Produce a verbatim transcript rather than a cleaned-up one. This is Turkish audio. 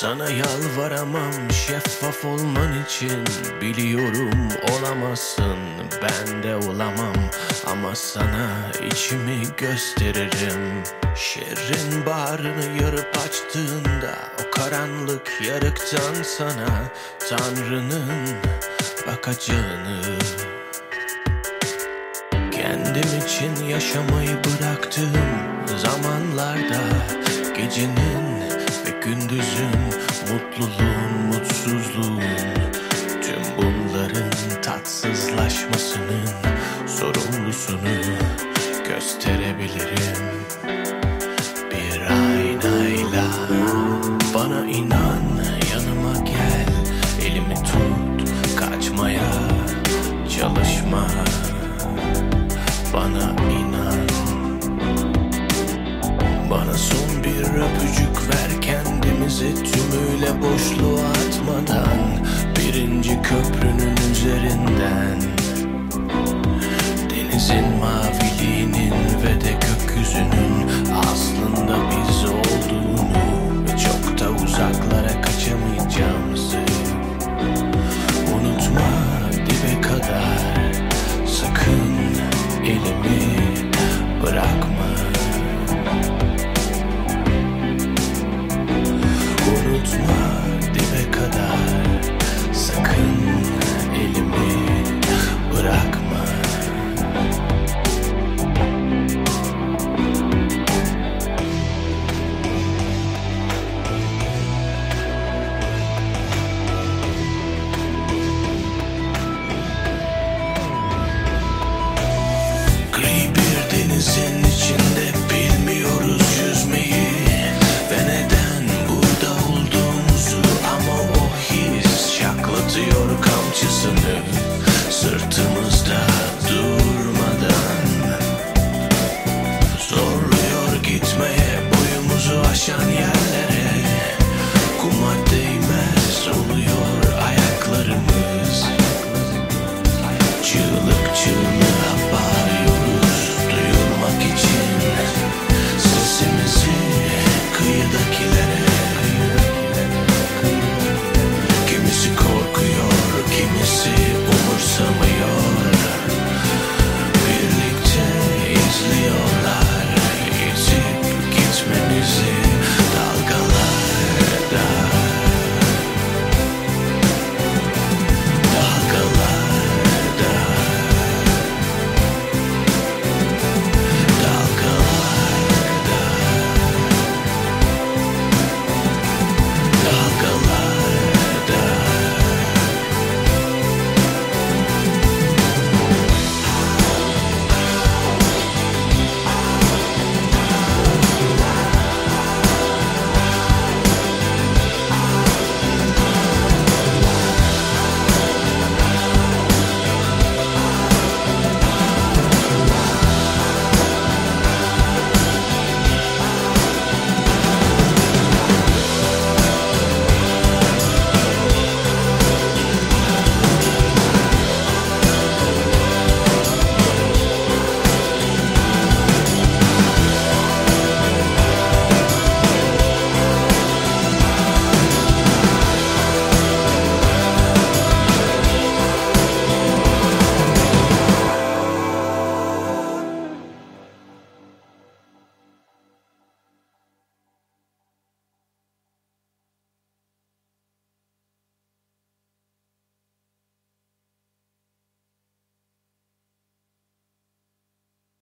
Sana yalvaramam şeffaf olman için. Biliyorum olamazsın, ben de olamam. Ama sana içimi gösteririm. Şerrin bağrını yarıp açtığında, o karanlık yarıktan sana Tanrı'nın bakacağını. Kendim için yaşamayı bıraktığım zamanlarda, gecenin ve gündüzün, mutluluğun, mutsuzluğun, tüm bunların tatsızlaşmasının sorumlusunu gösterebilirim bir aynayla. Bana inan, yanıma gel, elimi tut, kaçmaya çalışma. Bana inan, bana son bir öpücük ver, kendimizi tümüyle boşluğa atmadan, birinci köprünün üzerinden. Denizin maviliğinin ve de gökyüzünün aslında biz olduğunu ve çok da uzaklara kaçamayacağımızı unutma dibe kadar. Sakın elimi bırakma. Unutma dibe kadar. Sakın elimi bırakma. Denizin içinde bilmiyoruz yüzmeyi ve neden burada olduğumuzu, ama o his şaklatıyor kamçısını sırtımıza.